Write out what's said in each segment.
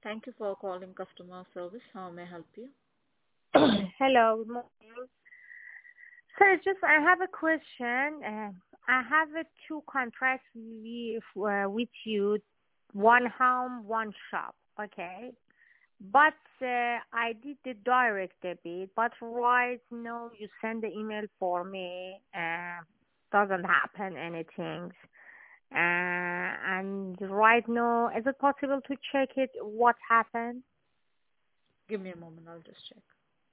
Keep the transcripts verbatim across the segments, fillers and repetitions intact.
Thank you for calling customer service. How may I help you? Hello, good morning. So it's just I have a question. Uh, I have uh, two contracts with, uh, with you, one home, one shop. Okay, but uh, I did the direct debit, but right now you send the email for me. Uh, doesn't happen anything. Uh, and right now, is it possible to check it? What happened? Give me a moment. I'll just check.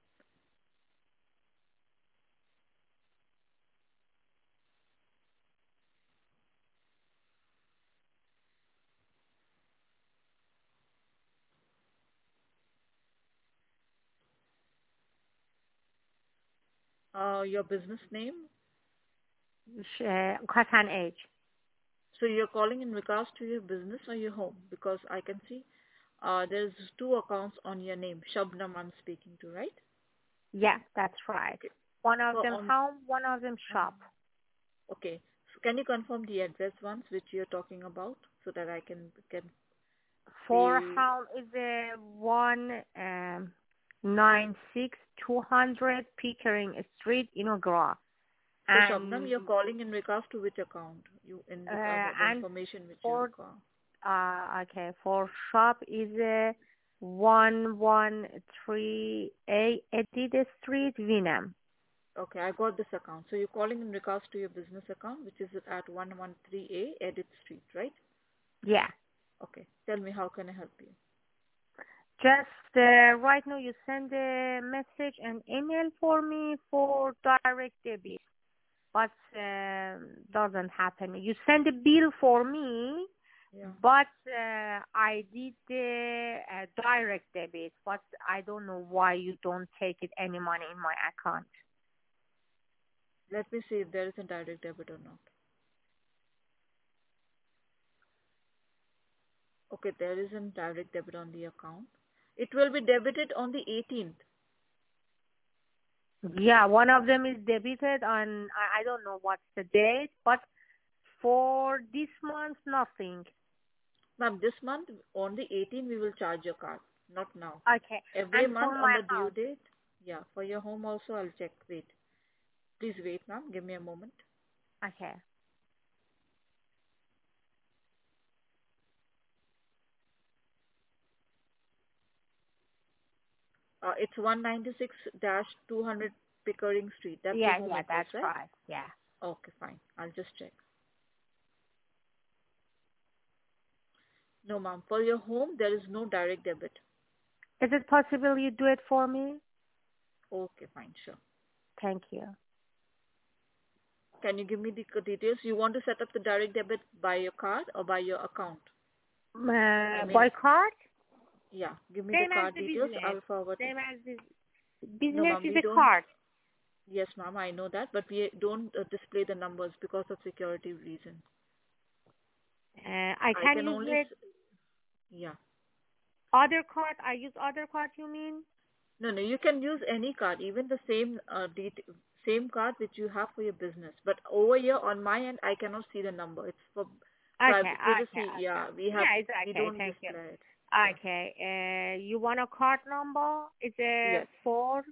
Uh, your business name? Uh, Cotton Age. So you're calling in regards to your business or your home? Because I can see uh, there's two accounts on your name. Shabnam I'm speaking to, right? Yeah, that's right. Okay. One of So them on, home, one of them shop. okay. So can you confirm the address once which you're talking about so that I can can For see? home is a one um nine six two hundred Pickering Street, Inogara, So Shabnam, and you're calling in regards to which account? You in uh, reg- uh, the and information which you for require. uh okay for shop is a one one three A Edith Street, Winham. Okay, I got this account. So you're calling in regards to your business account, which is at one one three A Edith Street, right? Yeah. Okay. Tell me, how can I help you? Just uh, right now you send a message and email for me for direct debit, but um, doesn't happen. You send a bill for me, Yeah. but uh, I did the uh, direct debit, but I don't know why you don't take it any money in my account. Let me see if there is a direct debit or not. Okay, there is a direct debit on the account. It will be debited on the eighteenth. Yeah, one of them is debited on, I, I don't know what's the date, but for this month, nothing. Ma'am, this month on the eighteenth we will charge your card, not now. Okay, Every and month for on my the due house. date. Yeah, for your home also I'll check. Wait. Please wait, ma'am. Give me a moment. Okay. Uh, it's one ninety-six dash two hundred Pickering Street. That's your Yeah, home yeah, address, that's right? right. Yeah. Okay, fine. I'll just check. No, ma'am. For your home, there is no direct debit. Is it possible you do it for me? Okay, fine. Sure. Thank you. Can you give me the c- details? You want to set up the direct debit by your card or by your account? I Uh, mean, by card? yeah. Give me the Same as card the details. business. I'll forward it. Same as the No, business ma'am. is We a don't. card. Yes, ma'am. I know that, but we don't uh, display the numbers because of security reason. Uh, I I can can use only. it S- yeah. other card. I use other card. You mean? No, no. You can use any card, even the same uh, det- same card which you have for your business. But over here on my end, I cannot see the number. It's for Okay. priv- Okay. privacy. Okay. Yeah, we have. Yeah, it's We okay. don't Thank you. display it. Yeah. Okay. Uh, you want a card number? It's a Yes. four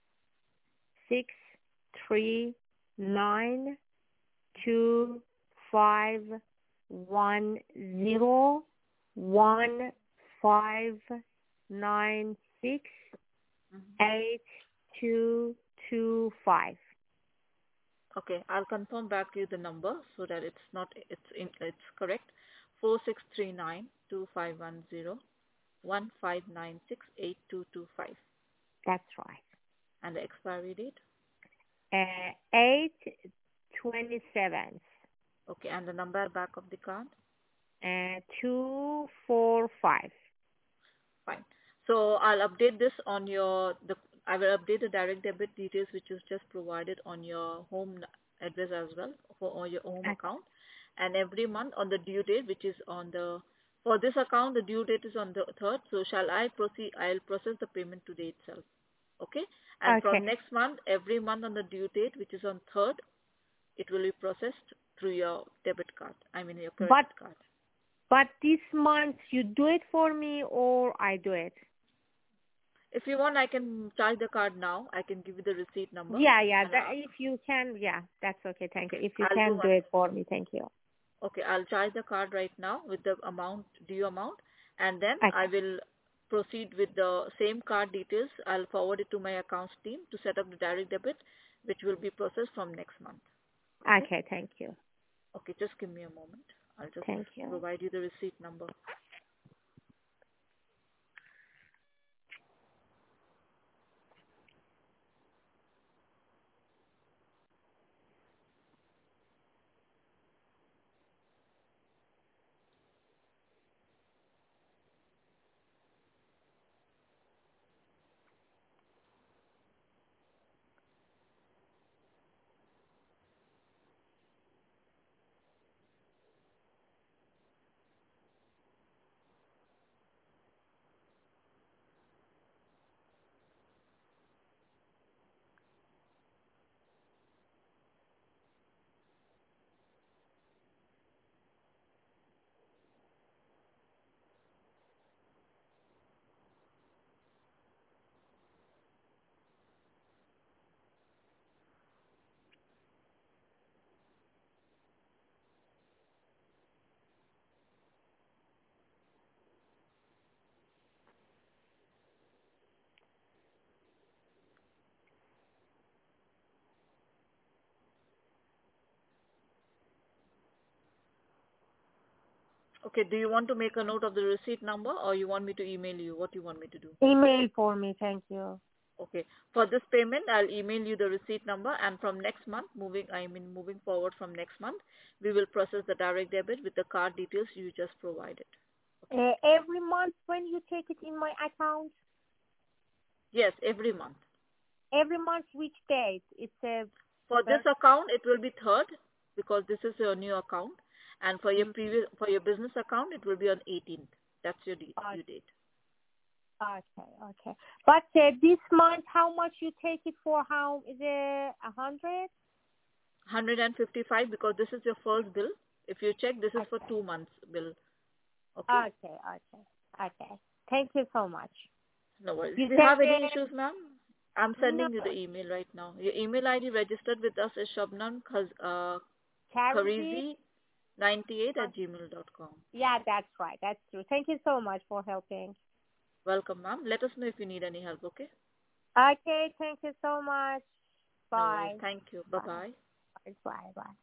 six three nine two five one zero one five nine six Mhm. eight two two five. Okay, I'll confirm back to you the number so that it's not it's in, it's correct. Four six three nine two five one zero one five nine six eight two two five, That's right. and the expiry date. Uh, eight twenty seven. Okay, and the number back of the card. Uh, two four five. Fine. So I'll update this on your the I will update the direct debit details which is just provided on your home n- address as well for on your home Okay. account, and every month on the due date which is on the for this account the due date is on the third. So shall I proceed? I'll process the payment today itself. Okay, and Okay. from next month every month on the due date which is on third it will be processed through your debit card. I mean your But credit card. But this month you do it for me or I do it? If you want, I can charge the card now. I can give you the receipt number. Yeah, yeah. And That, I'll, if you can, yeah, that's okay. Thank you. If you I'll do can do one. it for me, thank you. Okay, I'll charge the card right now with the amount, due amount, and then I Okay. will proceed with the same card details. I'll forward it to my accounts team to set up the direct debit, which will be processed from next month. Okay? Okay, thank you. Okay, just give me a moment. I'll just Thank you. provide you the receipt number. Okay, do you want to make a note of the receipt number or you want me to email you? What do you want me to do? Email for me, thank you. Okay. For this payment, I'll email you the receipt number, and from next month, moving, I mean, moving forward from next month, we will process the direct debit with the card details you just provided. Okay. Uh, every month when you take it in my account? Yes, every month. Every month, which date? It's a For this birth- account, it will be third because this is your new account, and for your Mm. previous, for your business account, it will be on eighteenth. That's your due uh, due date. Okay, okay. But uh, this month, how much you take it for? How is it? A hundred? one hundred fifty-five because this is your first bill. If you check, this is for Okay, two months bill. Okay. okay, okay, okay. Thank you so much. No worries. You If you said have any uh, issues, ma'am, I'm no sending you the email right now. Your email I D registered with us is Shabnam Khaz, uh, charity. Kharizi ninety-eight Uh, at gmail dot com. yeah, that's right. That's true. Thank you so much for helping. Welcome, ma'am. Let us know if you need any help, okay? Okay, thank you so much. No worries. Bye. Thank you. Bye. Bye-bye. Bye. Bye. Bye.